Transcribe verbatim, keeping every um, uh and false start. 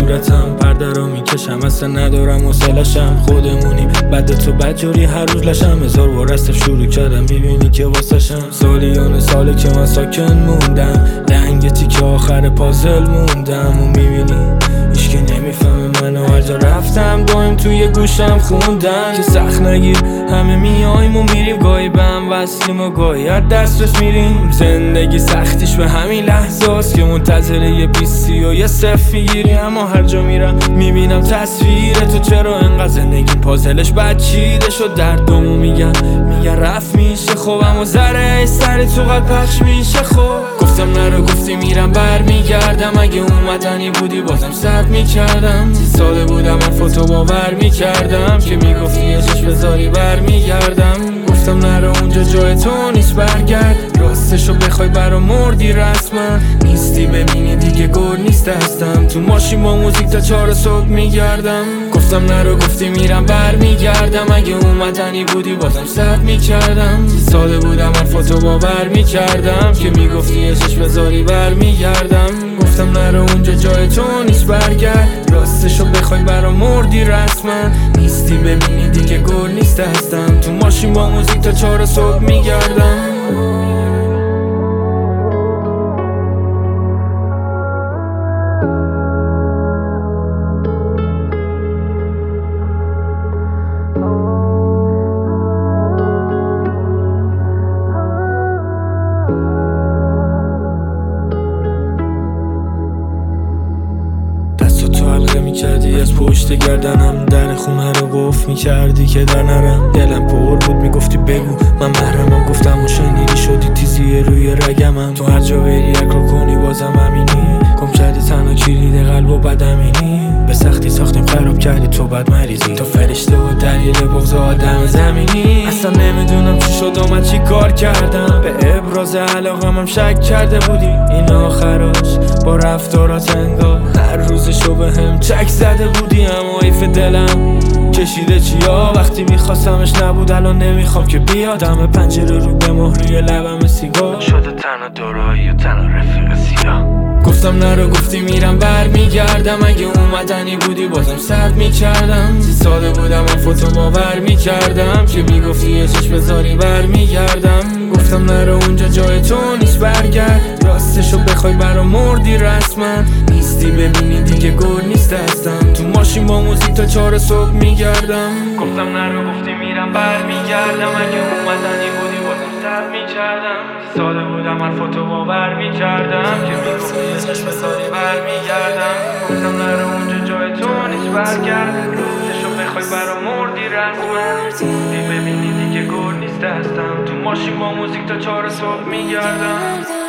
صورتم، پرده رو میکشم اصلا ندارم حوصله‌شم. خودمونی بد تو بدجوری هر روز لشم، هزار بار از شروع کردم میبینی که واسشم. سالیان ساله که من ساکن موندم، لنگ تیکه آخر پازل موندم و میبینی هیچکی نمیفهمه منو. هر جا رفتم دایم توی گوشم خوندن که سخت نگیر، همه میایم و میریم، گاهی به هم وصلیم و گاهی از دسترس میریم. زندگی سختیش به همین لحظه است که منتظر یه بیستی و یه صف میگیری. اما هر جا میرم میبینم تصویر تو، چرا انقدر زندگی پازلش بد چیده شد. دردمو میگن میگن رفت میشه خوب، اما ذره سری تو قلب پخش میشه خوب. گفتم نرو گفتی میرم بر میگردم، اگه اومدنی بودی بازم صبر میکردم. ساده بودم من فوتو باور میکردم که میگفتی یه چشم بذاری بر میگردم. گفتم نرو اونجا جای تو نیست برگرد، راستشو بخوای برا مردی رسما نیستی. ببینی دیگه گل نیست دستم، تو ماشین با موزیک تا چهار صبح میگردم. گفتم نرو گفتی میرم بر میگردم، اگه اومدنی بودی بازم صبر میکردم. ساده بودم من فوتو باور میکردم که میگفتی یه چشم بذاری بر میگردم. گفتم نرو اونجا جای تو نیست برگرد، راستشو بخوای برا مردی رسما نیستی. ببینی دیگه گل نیست دستم، تو ماشین با موزیک تا چهار صبح میگردم. میکردی از پشت گردنم، در خونه رو گفت میکردی که در نرم. دلم پر بود میگفتی بگو من محرمم، گفتم و شنیدی شدی تیزی روی رگمم. تو هر جا بری اکرو کنی بازم همینی، گم کردی تنها کلید قلب و بدمینی. به سختی ساختیم خراب کردی تو بد مریضی، تو فرشته و دلیل بغض آدم زمینی. اصلا نمیدونم چی شد و من چی کار کردم، به ابراز علاقم هم شک کرده بودی. این آخراش با رفتارات انگار هر روزشو به هم چک زده بودی. اما ایف دلم کشیده چیا، وقتی میخواستمش نبود الان نمیخوام که بیاد. دم پنجره رو به مهری لبم سیگار شده، تنها دورایی و تنها رفیق سیاه. گفتم نرو گفتی میرم بر میگردم، اگه اومدنی بودی بازم صبر میکردم. ساده بودم من فوتو باور میکردم که میگفتی یه چشم بذاری بر میگردم. گفتم نرو اونجا جای تو نیست برگرد، راستشو بخوای برا مردی رسما نیستی. ببینی دیگه گل نیست دستم، تو ماشین با موزیک تا چهار صبح میگردم. گفتم نرو گفتی میرم بر میگردم، اگه اومدنی بودی بازم صبر میکردم. ساده بودم من فوتو باور میکردم که میگفتی یه چشم بذاری بر میگردم. گفتم نرو اونجا جای تو نیست برگرد، راستشو بخوای برا مردی رسما نیستی. ببینی دیگه گل نیست دستم، تو ماشین با موزیک تا چهار صبح میگردم.